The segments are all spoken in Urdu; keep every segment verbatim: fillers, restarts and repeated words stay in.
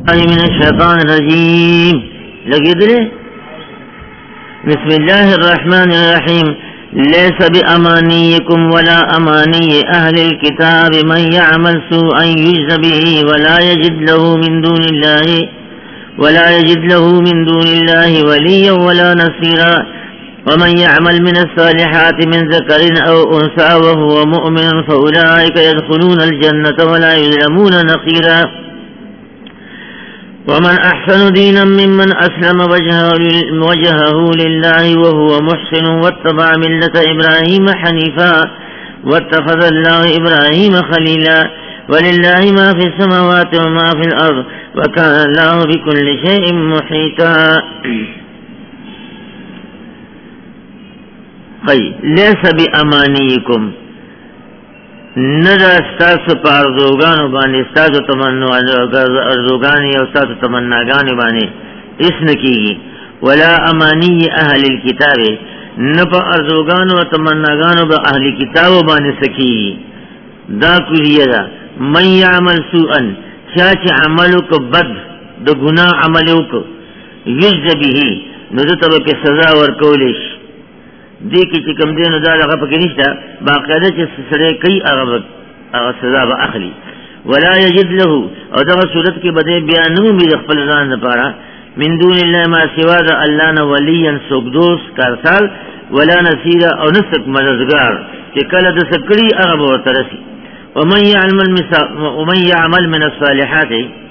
من الشیطان الرجیم لگی دلے بسم اللہ الرحمن الرحیم لیس بأمانیکم ولا امانی اہل الكتاب من يعمل سوءا یجز به ولا یجد له من دون اللہ ولا یجد له من دون اللہ ولیا ولا نصیرا ومن يعمل من الصالحات من ذكر او انثى وهو مؤمن فاولئك يدخلون الجنة ولا يظلمون نقيرا ومن احسن دينا ممن اسلم وجهه, وجهه لله وهو محسن واتبع ملة ابراهيم حنيفا واتخذ الله ابراهيم خليلا ولله ما في السماوات وما في الارض وكان الله بكل شيء محيطا. خی لیس بی امانیکم ندا استاسو پا ارزوگانو بانی استاسو تمنو ارزوگانی او استاسو تمناگانی بانی اس نکیگی ولا امانی اہل الكتاب نپا ارزوگانو تمناگانو با اہل کتابو بانی سکیگی دا کلیه دا من یعمل سوءا چاچ عملو کو بد دا گناہ عملو کو یجز بیهی ندتا با پی سزا ورکولیش دی کی چې کوم دینو دا هغه پکې نشته باقاعده چې سره کوي هغه هغه سزا به اخلي ولا یجد له او دا صورت کې بده بیان نو می خپل ځان لپاره من دون الله ما سوا د الله نه ولیا سوګدوس کارسال ولا نصير او نسک مددگار چې کله د سکړي هغه به ترسي ومن يعمل ومن يعمل من الصالحات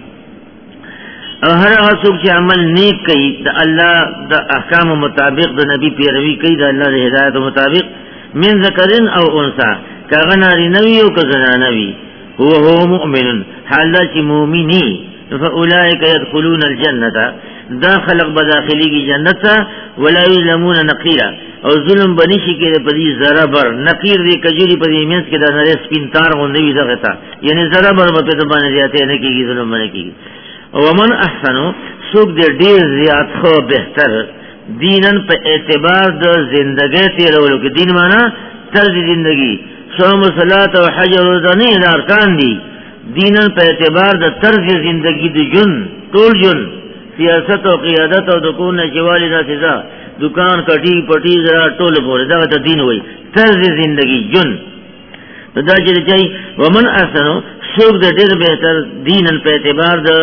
او هر هغه څوک چې عمل نیک کوي د الله د احکام مطابق د نبی پیروي کوي د الله د هدایت مطابق من ذکرن او انثى کغه ناری نوی او کزنا نوی هو هو مؤمن حال چې مؤمنی فاولئک يدخلون الجنه دا خلق بداخلی کی جنت ولا یظلمون نقیرا او ظلم بنشي کې په دې ذره بر نقیر دې کجوري په دې مینس کې د نری سپین تار غونډې وي دغه تا یعنی ذره بر په دې باندې زیاته نه کیږي ظلم باندې کیږي. ومن احسنو سوک دے دیر زیاد خو بہتر دینن پہ اعتبار دا زندگی تیرولو کہ دین مانا طرز زندگی صوم و صلاة و حج و روزہ نہیں دا ارکان دی دینن پہ اعتبار دا طرز زندگی دا جن طول جن سیاست و قیادت و دکون نشوالی دا سزا دکان کٹی پٹی ذرا طول پورے دا تا دین ہوئی طرز زندگی جن دا چلے چاہی ومن احسنو سوک دے دیر بہتر دینن پہ اعتبار دا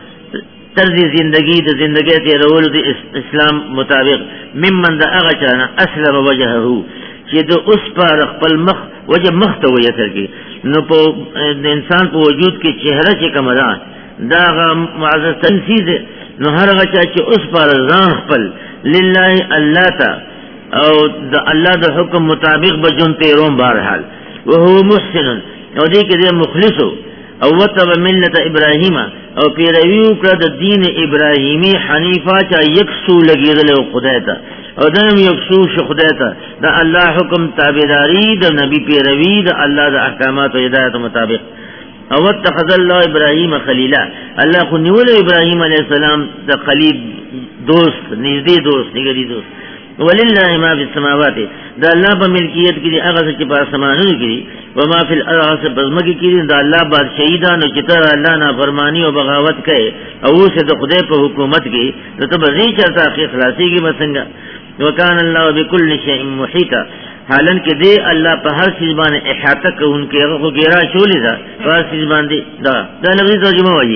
طرز زندگی د زندگی تیرولو د اسلام مطابق ممن دا اغا چانا اسلم وجههو چې د اوس پر خپل مخ وجه مخ ته ویتر کی نو په انسان په وجود کې چهره چې کوم ده دا غا معزز تنسیز نو هر هغه چې اوس پر ځان خپل لله الله تا او د الله د حکم مطابق بجون تیروم بهرحال وهو محسن او دې کې دې مخلصو او وتب ملت ابراهیم او پیرویو کړه د دین ابراهیمی حنیفا چا یکسو لګیدل او خدای ته او دم یکسو ش خدای ته د الله حکم تابعداري د نبی پیروی د الله د احکامات او هدایت مطابق او اتخذ الله ابراهیم خلیلا الله خو نیول ابراهیم علیه السلام د خلیل دوست نږدې دوست نږدې دوست ولله ما فی السماوات دا الله په ملکیت کې هغه چې په اسمانونو کې و ما فی الارض بزمګي کې دا الله بادشاہی دا نو چې ته الله نه فرمانی او بغاوت کوي او اوس د خدای په حکومت کې ته به زی چرته اخلاصي کې مسنګ وکانه الله بكل شیء محیطا حالن کې دی الله په هر چیز باندې احاطه کوونکی هغه ګیرا شولې دا په هر چیز باندې دا دا لفظ ترجمه وایي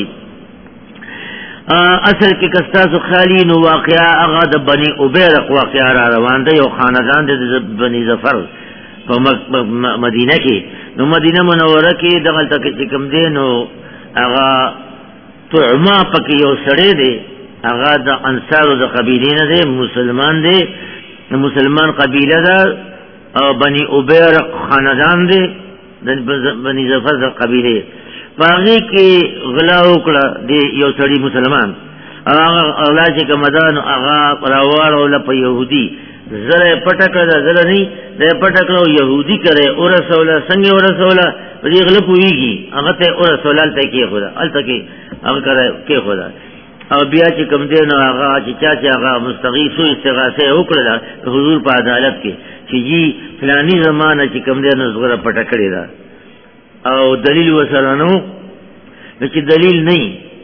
اصل کې کستاسو خالی نو واقعا هغه د بنی عبیرق واقعا را روان دی یو خاندان د بنی ظفر په مدینه کې نو مدینه منوره کې دغه تک چې کوم دی نو هغه طعما پکې یو سړی دی هغه د انصارو د قبیلې نه دی مسلمان دی مسلمان قبیله ده او بنی عبیرق خاندان دی د بنی ظفر د قبیله باغی کې غلا وکړه دی یو سړی مسلمان هغه اولاد چې کومدان هغه راوړ او له يهودي زره پټکړه زره نه د پټکړه يهودي کرے اور رسول څنګه اور رسول دې غل پويږي هغه ته اور رسول ته کې خدا الته کې هغه کرے کې خدا او بیا چې کوم دی نو هغه چې چا چې هغه مستغیث او استغاثه وکړه حضور په عدالت کې چې جی فلانی زمانہ چې کوم دی نو زغره پټکړه او دلیل وسره نو چې دلیل نه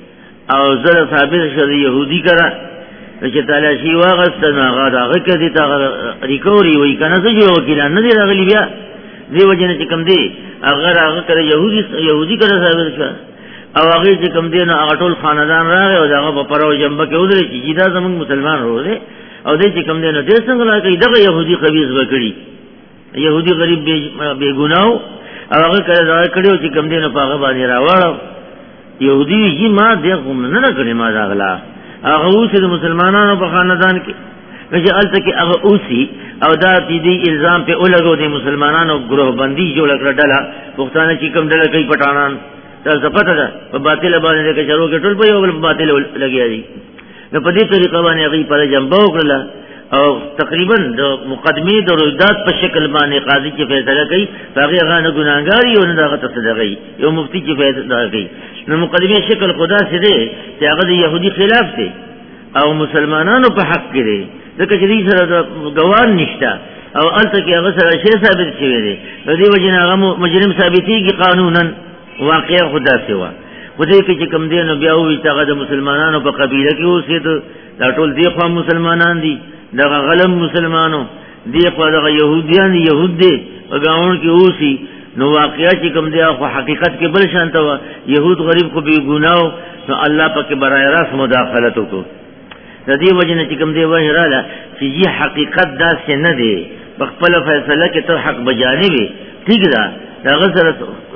او زر ثابت شد یهودی کرا چې تعالی شی واغست نه غاډه هغه کدي تا ریکوري وای کنه څه جو وکیلان نه دی راغلی بیا دی وجنه چې کم دی هغه هغه کړه يهودي يهودي کړه ثابت شو او هغه چې کم دی نو هغه ټول خاندان راغی او هغه په پرو جنبه کې ودرې چې دا زمونږ مسلمان وروه او دې چې کم دی نو دې څنګه راځي دغه يهودي خبيث وکړي يهودي غریب بے ګناو او هغه کړه دا کړو چې کم دی نو هغه باندې راوړ يهودي یې ما دې کوم نه کړی ما داغلا هغه اوسې د مسلمانانو په خاندان کې چې الته کې هغه اوسې او دا دې الزام په اولګو دي مسلمانانو ګروه بندي جوړ کړه ډله پښتانه چې کوم ډله کوي پټانان دا پته ده په باطل باندې کې چرو کې ټول په یو بل باطل لګیا دي نو په دې طریقه باندې هغه پر جنبه وکړه او تقریبا د مقدمه د رویداد په شکل باندې قاضي چې فیصله کوي هغه هغه نه ګناګاری او نه دغه تصدقي یو مفتی چې فیصله کوي نو مقدمه شکل خدا سي دي چې هغه د يهودي خلاف دي او مسلمانانو په حق کې دي ځکه چې دې سره ګوان نشته او الته کې هغه سره شی ثابت شوی دی د دې وجنه هغه مجرم ثابتيږي قانونا واقع خدا سوا خو دې کې چې کم دي نو بیا وي چې هغه د مسلمانانو په قبيله کې اوسېد دا ټول دی خو مسلمانان دي دغه غلم مسلمانو دی خو دغه يهوديان يهود دي وګاون کې اوسي نو واقعیا چې کوم دی خو حقیقت کې بل شانته و يهود غریب خو به ګناو نو الله پاک برای راست مداخلت وکړو د دې وجنه چې کوم دی وهراله چې یي حقیقت دا څه نه دی په خپل فیصله کې ته حق بجانبي ٹھیک ده دا غسر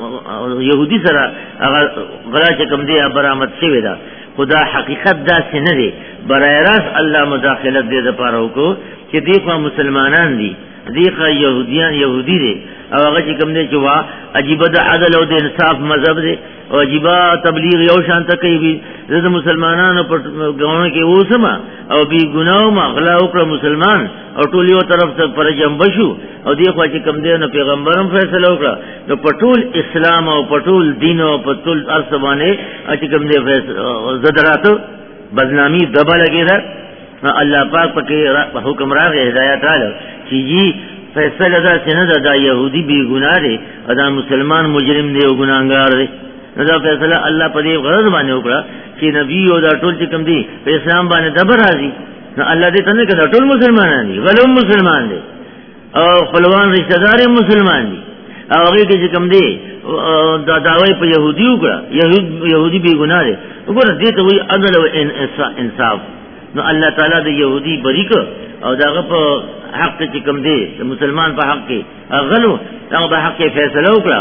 يهودي سره هغه غلا چې کوم دی برآمد شوی دا خدا حقیقت دا څه نه دی برای راست الله مداخلت دې د پاره وکړو چې دی خو مسلمانان دي دی خو يهوديان يهودي دي او هغه چې کوم دی چې وا عجیب د عدل او د انصاف مذهب دی او عجیب تبلیغ یو شانته کوي د مسلمانانو په ګاونه کې اوسما او بي ګناو ما غلا وکړه مسلمان او ټول یو طرف ته پر جنب شو او دی خو چې کوم دی نو پیغمبرم فیصله وکړه نو په ټول اسلام او په ټول دین او په ټول ارسبانه چې کوم دی زدراتو بدنامي دبا لګیدا الله پاک پکې حکم راغی هدایت راغی چې فیصله دا څنګه دا يهودي بي ګناه دي دا مسلمان مجرم دی او ګناګار دی دا فیصله الله په دې غرض باندې وکړه چې نبی او دا ټول چې کوم دي په اسلام باندې دبر راځي نو الله دې څنګه کړه ټول مسلمانان دي غلم مسلمان دي او خپلوان رشتہ دار مسلمان دي او هغه چې کوم دي دا داوی په يهودي وکړه يهود يهودي بي ګناه دي وګوره دې ته وایي عدل او انصاف نو الله تعالی د يهودي بریک او داغه په حق چې کوم دی مسلمان په حق کې غلو هغه په حق کې فیصله وکړه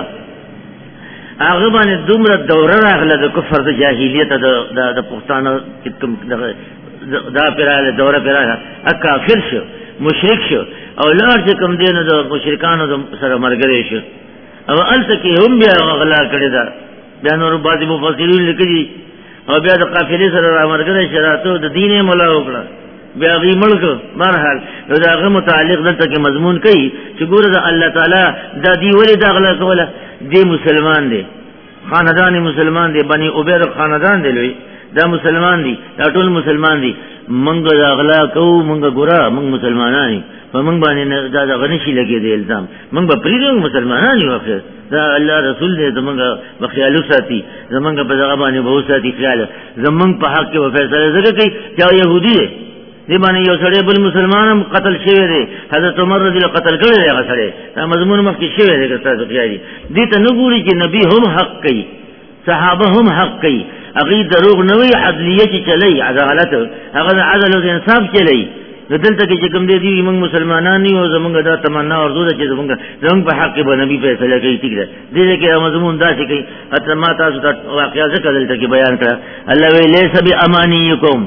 هغه باندې دومره دوره راغله د کفر د جاهلیت د د پښتانه کوم دا پیراله دوره پیراله کافر شو مشرک شو او لار چې کوم دی نو د مشرکانو سره مرګري شو او الته کې هم بیا غلا کړی دا بیا نور بعض مفسرین لیکلي او بیا د قافلې سره رامرګره شراتو د دینه مولا وکړه بیا غي ملک مرحل داغه متعلق دلته کې مضمون کوي چې ګوره د الله تعالی د دې ولې داغله کوله دی مسلمان دی خاندان مسلمان دی بني عبیر خاندان دی لوی دا مسلمان دی دا ټول مسلمان دی منګه داغلا کو منګه ګوره منګ مسلمانان په منګ باندې دا د غنشي لګي دی الزام منګ په پریږو مسلمانان یو اخر دا الله رسول دې زمونږه بخیالو ساتي زمونږه په ځای باندې به ساتي خیال زمونږ په حق کې فیصله زګه کوي چې يهودي دی دی باندې یو سړی بل مسلمانم قتل شوی دی حضرت عمر رضی الله قتل کړی دی هغه سړی دا مضمون مخکې شوی دی که تاسو خیالي دې ته نه ګوري چې نبی هم حق کوي صحابه هم حق کوي هغه دروغ نه وي عدلیه چې چلی عدالت هغه عدل او انصاف چلی دلته کې چې کوم دی دی موږ مسلمانان یو زمونږ دا تمنا ورزو ده چې زمونږ زمونږ په حق به نبی فیصله کوي ٹھیک ده دې کې مضمون دا چې کوي اته ما تاسو ته واقعا ذکر دلته کې بیان کړ الله وی لیس بامانیکم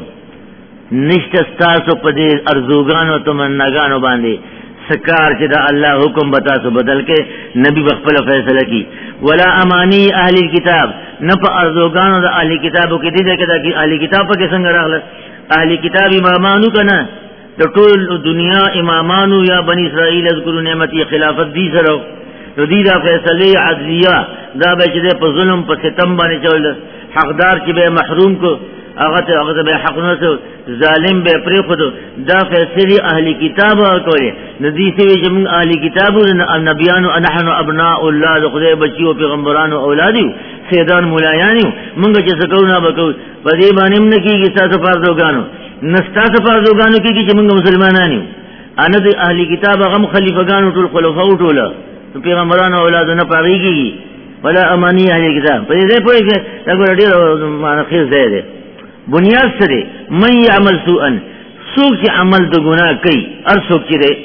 نشته تاسو په دې ارزوګانو تمناګانو باندې سکار چې دا الله حکم بتا سو بدل کې نبی بخپل فیصله کی ولا امانی اهل الكتاب نه په ارزوګانو د اهل کتابو کې دي چې دا اهل کتاب په څنګه راغله اهل کتاب امامانو کنه د ټول دنیا امامانو یا بنی اسرائیل اذکروا نعمتي خلافت دي سره نو دي دا فیصله عدلیه دا به چې په ظلم په ستم باندې چول حقدار چې به محروم کو هغه ته هغه به حق نه ظالم به پرې خود دا فیصله اهل کتاب کوي ندی سي چې موږ اهل کتابو نبيانو نحن ابناء الله خدای بچي او پیغمبرانو اولادي سیدان مولایانیو منگا چه سکو نا بکو پا دی بانیم نکی گی ساسو پاردوگانو نستاسو پاردوگانو کی گی چه منگا مسلمانانیو انا دی اهلی کتاب غم خلیفگانو طول خلفاو طولا پیغمبران اولادو نپاقی کی گی ولا امانی اهلی کتاب پا دی دی پوئی که تاکو دیر خیز دی دی بنیاد سره من یعمل سوءن سوک چه عمل دو گناہ کئی ار سوک چه دی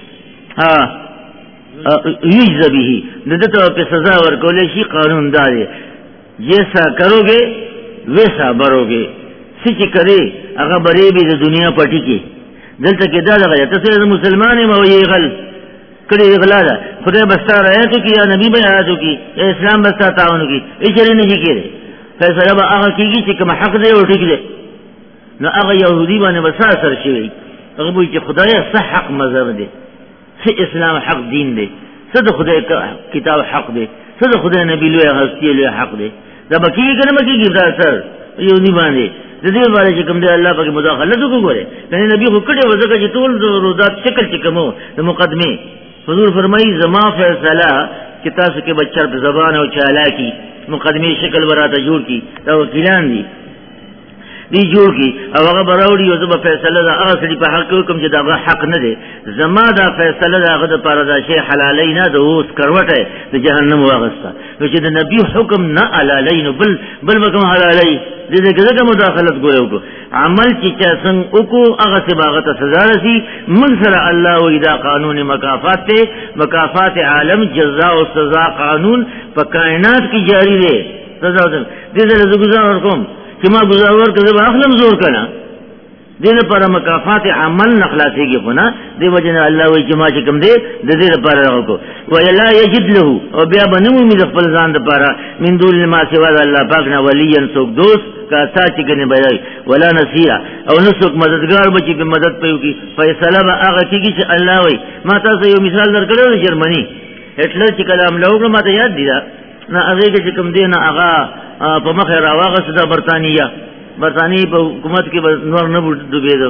یجز بیہی ندتا پہ سزا ورکولے شی قانون دارے جیسا کرو گے ویسا برو گے سچ کرے اگا برے بھی دنیا پٹی کے دلتا کے دا لگا جاتا سر مسلمان مو یہ غل کڑی اغلا دا خدا بستا رہے تو کی یا نبی بھائی آیاتو کی یا اسلام بستا تعاونو کی اشارے نہیں کی رہے فیصلہ با آغا کی گی چکم حق دے اور ٹک دے نو آغا یہودی بانے بسا سر شوئی اگا بوئی چی خدای صح حق مذہب دے سی اسلام حق دین دے صد خدای کتاب حق دے صد خدای نبی لوی ہستی لوی حق دے دا بکی گی کنم کی گی سر یہودی بانے دے بارے چکم دے اللہ پاک مداخلتو کو گورے یعنی نبی خود کٹے وزکا چی طول روزات شکل چکمو دا مقدمے حضور فرمائی زما فیصلہ کتاس کے بچر پہ زبان و چالا کی مقدمے شکل براتا جوڑ کی دا وکیلان دی دی جوڑ کی او اغا براوڑی و زبا فیصلہ دا اغا سلی پا حق کم جدا اغا حق ندے زما دا فیصلہ دا اغا دا پارا دا شیح حلالی نا دا اوس کروٹ ہے دا جہنم واغستا وچی دا نبی حکم نا علالی نو بل بل مکم حلالی دی دا کذا کا مداخلت گورے ہوکو عمل چی چاسنگ اکو اغا سباغتا سزا رسی من سر اللہ و ادا قانون مکافات تے مکافات عالم جزا و سزا قانون پا کائنات کی جاری دے سزا و دی دا رزو گزار ورکم کہ ما گزارور کذب اخلم زور کنا دین پر مکافات عمل نخلاصے گی خنا دی وجہ اللہ وی جما چکم دے دے پر رہو کو ولا یجد له او بیا بنمو می خپل ځان د پاره من دون ما سوا الله پاک نه ولین سوک دوست کا ساتھ کنه بای ولا نصيرا او نسوک مددگار بچی په مدد پیو کی فیصله با هغه کیږي چې الله وی ما تاسو یو مثال درکړم جرمنی هټلر چې کلام لوګ ما ته یاد دی نه هغه چې کوم دی نه هغه په مخه راوغه د برتانیا برطانیہ په حکومت کې نور نه ډوبېدو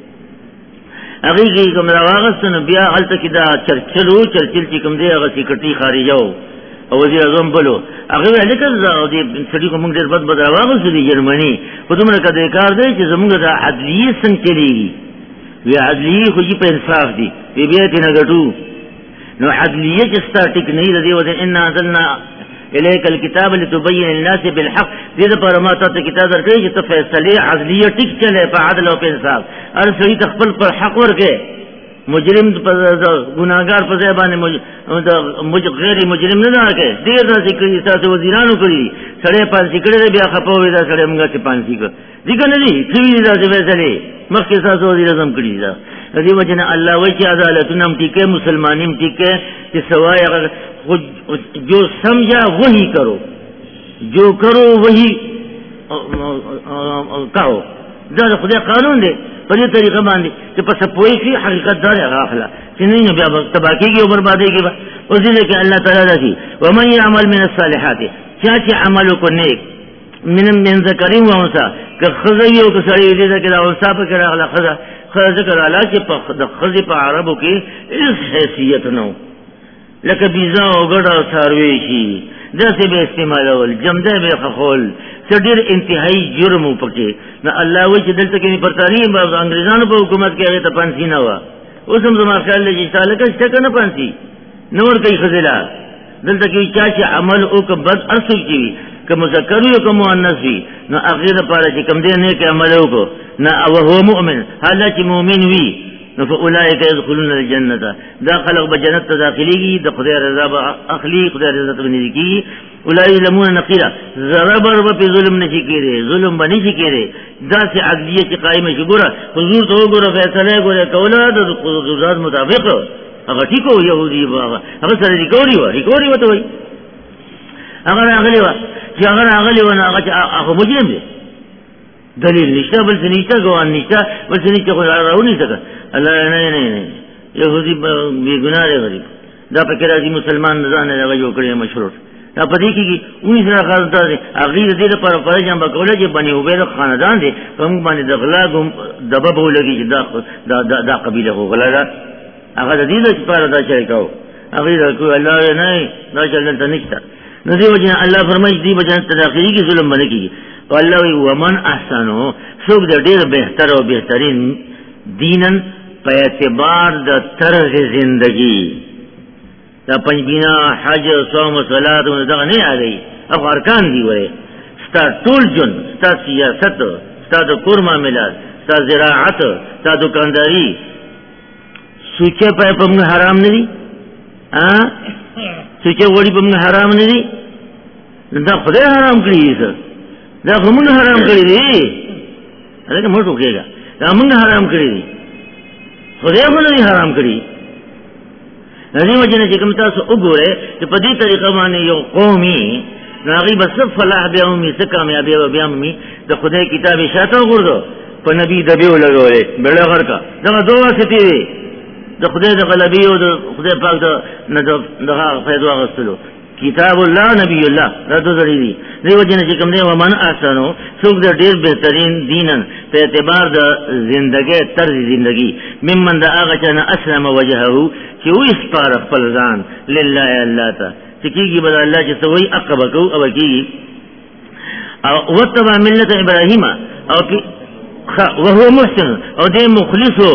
هغه کې کوم راوغستنه بیا هلته کې دا چرچلو چرچل چې کوم دی هغه سیکرټری خارجو او وزیر اعظم بلو هغه لیکل زه دې سړي کوم ډېر بد بد راوغست دي جرمني په دومره کده کار دی چې زموږ د عدلیه څنګه چلیږي وی عدلیه خو په انصاف دي بیا دې نه غټو نو عدلیه چې ستاتیک نه دی ودې ان انزلنا الیک الكتاب لتبین للناس بالحق دې پر ما ته کتاب درکې چې ته فیصله عدلیه ټیک چلے په عدل او په انصاف هر سړي تخپل پر حق ورکې مجرم پر ګناګار په ځای باندې مج غیر مجرم نه راکې ډیر نه ذکر تاسو وزیرانو کړی سړی پانسی کړی بیا خپوي دا سړی موږ ته پانسی کړ ځکه نه دي چې دا څه فیصله مخکې تاسو وزیر اعظم کړی دا دې وجنه الله وجه عدالت نم ټیکه مسلمانیم ټیکه چې سوای جو سمجھا وہی کرو جو کرو وہی کہو دا خدای قانون دے پر یہ طریقہ باندې چې پس پوئی کی حقیقت دار غافلا چې نه بیا تباکی کی او بربادی کی او ذکر کہ اللہ تعالی دا کی ومن يعمل من الصالحات چاچ عمل کو نیک من من ذکر و انثى کہ خزی او کسری دې دا کہ انثى په کړه غلا خزا خزا ذکر اعلی چې په خزی په عربو کې اس حیثیت نو لکه بیزا او ګډ او ثروي شي داسې به استعمالول جمده به خخول څډیر انتهایی جرم وکړي نو الله وایي چې دلته کې برتانی په انګريزانو په حکومت کې هغه ته پانسی نه و اوس هم زما خیال دی چې تعالی کې څه کنه پانسی نور کوي خزلا دلته کې چې عمل او که بد ارسل کی که مذکر وي او که مؤنث وي نو اخیره پاره چې کوم دې نه کې عمل وکړو نه او هو مؤمن حالت مؤمن وي نو فاولئک يدخلون الجنه دا خلق بجنت داخليږي د خدای رضا به اخلي خدای رضا ته نږدې اولئک لمون نقیرا ضربر په ظلم نشي کېږي ظلم باندې شي کېږي دا سي عدلیه چې قائمه شي ګوره حضور ته وګوره فیصله ګوره کوله د قضات مطابق هغه ټیکو يهودي باغ هغه سره ریکوري و ریکوري وته وي هغه هغه و چې هغه هغه و نه هغه مجرم دی دلیل نشته بل څه نشته ګوان نشته بل څه نشته خو راونی څنګه الله نه نه نه يهودي بے گناہ دی غریب دا پکې راځي مسلمان ځان نه راغی وکړي مشروط دا پدې کې اونیس را خاصه دي هغه دې لپاره فرجام بکوله چې بني عبید خاندان دي کوم باندې د غلا کوم دبب ولګي چې دا دا دا قبيله غلا ده هغه دې لپاره دا چې کاو هغه کو الله نه نه چلته نشته ندی وجه الله فرمایي دی بجن تداخلي کی ظلم باندې کی او الله وی ومن احسنو سوق د ډیر بهتر او بهترین دینن په اعتبار د طرز زندگی دا پنځبینا حج صوم صلات دغه نه یادي او ارکان دی وره ستا ټول جن ستا سیاست ستا د کور معاملات ستا زراعت ستا دکانداری سوچه په پم حرام نه دي ها سوچه وړي پم حرام نه دي دا خدای حرام کړی دي دا موږ حرام کړی دي هغه موږ وکړه دا موږ حرام کړی دي خدای باندې حرام کړی دغه وجنه چې کوم تاسو وګوره چې په دې طریقه باندې یو قومي ناغي بس فلاح بیا مې څه کامیابی بیا مې د خدای کتاب شاته وګورو په نبی دبیو لګولې بل غرکا دا دوه واسطې دي د خدای د غلبي او د خدای پاک د نه دغه فائدو غوښتلو کتاب الله نبی الله دا دوه ځړي دي دیو جن چې کوم دی ومن احسنو څوک د ډیر بهترین دینن په اعتبار د ژوندۍ طرز ژوندۍ ممن دا هغه چې اسلم وجهه چې وې سپار خپل ځان لله الله ته چې کیږي بل الله چې سوي عقبکو او کیږي او وتبع ملت ابراهیم او کی وهو محسن او دې مخلصو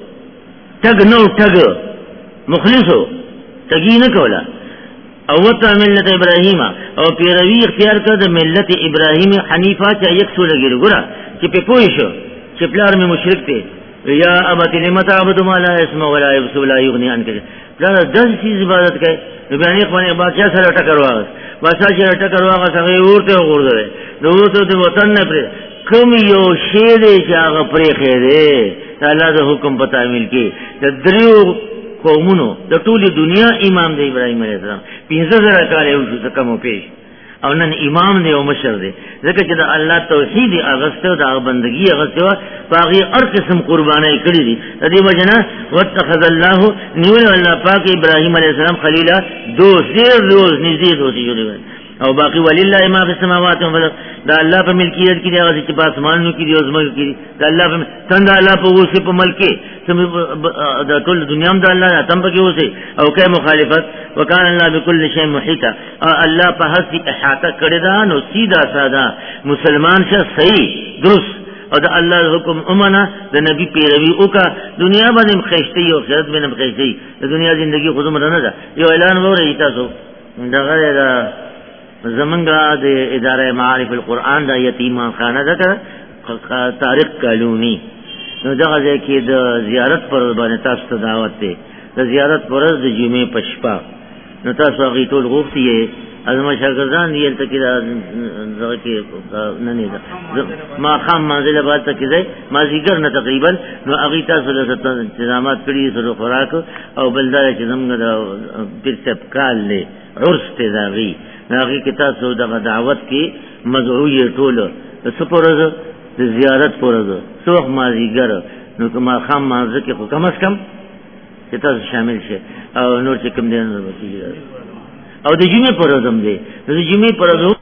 تګ نو تګ مخلصو تګی نه کولا او وتبع ملت ابراهیم او پیروي اختیار کړ د ملت ابراهیم حنیفه چې یک سو لګیږي ګره چې په پوي شو چې پلار مې مشرک دی یا ابت لم تعبد ما لا اسمع ولا يبصر ولا يغني عنك دا دغه چیز عبادت کوي بیان یې خو بادشاہ سره ټکر واغس بادشاہ سره ټکر واغس هغه ورته وګورځي نو ورته د وطن نه پر کوم یو شی دی چې هغه پرې خېره الله د حکم په تعمیل کې د دریو قومونو د ټولي دنیا امام دی ابراهيم عليه السلام پنځه زره کال یو څه کمو پیش او نن امام دی او مشر دی ځکه چې د الله توحید اغسطه د بندگی اغسطه باغی هر قسم قربانای کړی دي د دې وجنه واتخذ الله نیول الله پاک ابراهيم عليه السلام خلیلا دوست ډیر روز نږدې دوستي جوړوي او باقی ولله ما فی السماوات و الارض دا الله په ملکیت کې دی هغه چې په اسمانونو کې دی او زمکه کې دی دا الله په څنګه الله په اوسه په ملک کې د ټول دنیا هم د الله تم په کې اوسه او کې مخالفت وکانه الله بكل شیء محیط الله په هر څه احاطه کړی دا نو سیدا ساده مسلمان شه صحیح درست او د الله حکم امنه د نبی پیروي وکا دنیا باندې خېشتي او آخرت باندې خېشتي د دنیا ژوندۍ خو زموږ نه ده یو اعلان وره تاسو دغه دا زمنګا د اداره معارف القرآن د یتیمان خانه ده طارق کالونی نو دغه ځکه د زیارت پر باندې تاسو ته دعوت ده د زیارت پر د جمعې پښپا نو تاسو هغه ټول غوښتي ازما شاګردان یې ته کې دغه کې نه نه ما خام منزل بعد ته کې ما زیګر نه تقریبا نو هغه تاسو له انتظامات کړی سره خوراک او بلدار چې زموږ د پیر سب کال له عرس ته داغي هغه کې تاسو دغه دعوت کې مدعوی ټول سپورز د زیارت پورز څوخ ما زیګر نو ما خام منزل کې خو کم از کم چې تاسو شامل شئ او نور چې کوم دي او د جمعې پر ورځ دی د جمعې پر ورځ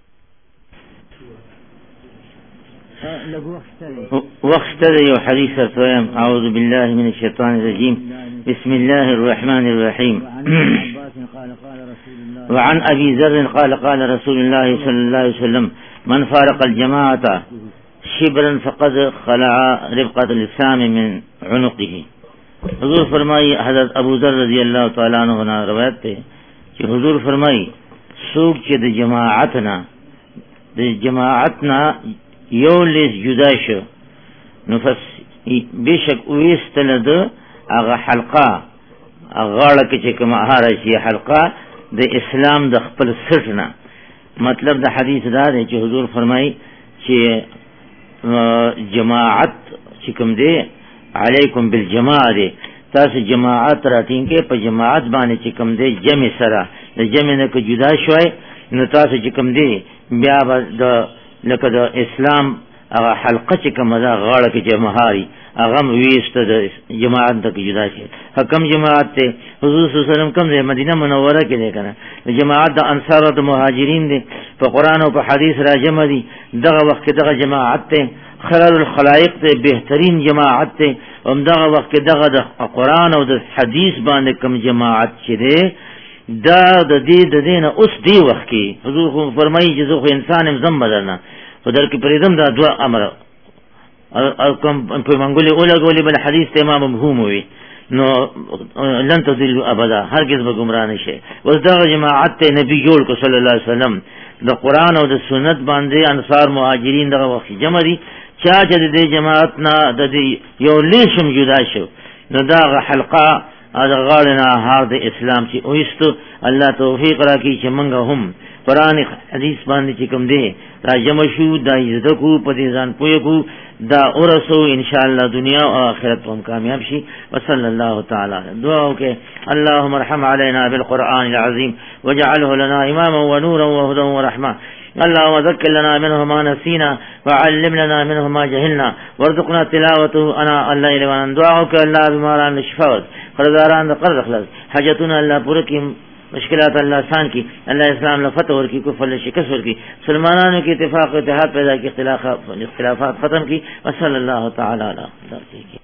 وقت یو حدیث تویم اعوذ بالله من الشیطان الرجیم بسم الله الرحمن الرحیم وعن ابي ذر قال قال رسول الله صلى الله عليه وسلم من فارق الجماعه شبرا فقد خلع ربقه اللسان من عنقه حضور فرمائی حضرت ابو ذر رضی اللہ تعالی عنہ نے روایت ہے کہ حضور فرمائی سوق چې د جماعت نه د جماعت نه یو لیس جدا شو نو فس بشک وېستل د هغه حلقه هغه کې کوم هغه شي حلقه د اسلام د خپل سټ نه مطلب د حدیث دا دی چې حضور فرمائی چې جماعت چې کوم دی علیکم بالجماعه تاسو جماعت راټینګ کې په جماعت باندې چې کوم دی جمع سره د جمع نه کې جدا شوي نو تاسو چې کوم دی بیا د لکه د اسلام هغه حلقه چې کوم دا غاړه کې جماعاري هغه ویسته د جماعت د جدا شي حکم جماعت ته حضور صلی الله علیه وسلم کوم دی مدینه منوره کې دی کنه جماعت د انصار او د مهاجرین دی په قران او په حدیث راجمه دي دغه وخت دغه جماعت ته خير الخلائق ته بهترین جماعت ته هم دغه وخت دغه د قران او د حدیث باندې کوم جماعت چې دی دا د دې د دینه اوس دی وخت کې حضور خو فرمایي چې زه خو انسان هم زم بدلنا خدای کې پریدم دا دوا امر او کوم په منګولې اوله غولې بل حدیث ته امام مفهوم وي نو لن تذل ابدا هرگز به گمراه نشي. وس دا جماعت ته نبی جوړ کو صلی الله علیه وسلم د قران او د سنت باندې انصار مهاجرین دغه وخت جمع دي چا چې د جماعت نه د یو لیشم جدا شو نو دا حلقه از غالنا هار د اسلام چې اوست الله توفیق راکړي چې موږ هم قران حدیث باندې چې کوم دی را جمع شو دا عزت کو په دې ځان پوي کو دا اورسو ان شاء الله دنیا او آخرت هم کامیاب شي. وصلی الله تعالی دعا وکي اللهم ارحم علينا بالقران العظيم واجعله لنا اماما ونورا وهدى ورحمه. اللهم ذكر لنا منه ما نسينا وعلم لنا منه ما جهلنا وارزقنا تلاوته انا الليل والنهار. دعاك الله بماران الشفاء قرضاران قرض اخلاص حاجتنا الله پوره کی مشکلات اللہ آسان کی اللہ اسلام لفتح ور کی کفر شکست ور کی مسلمانوں کی اتفاق و اتحاد پیدا کی اختلافات ختم کی. وصلی اللہ تعالی علیہ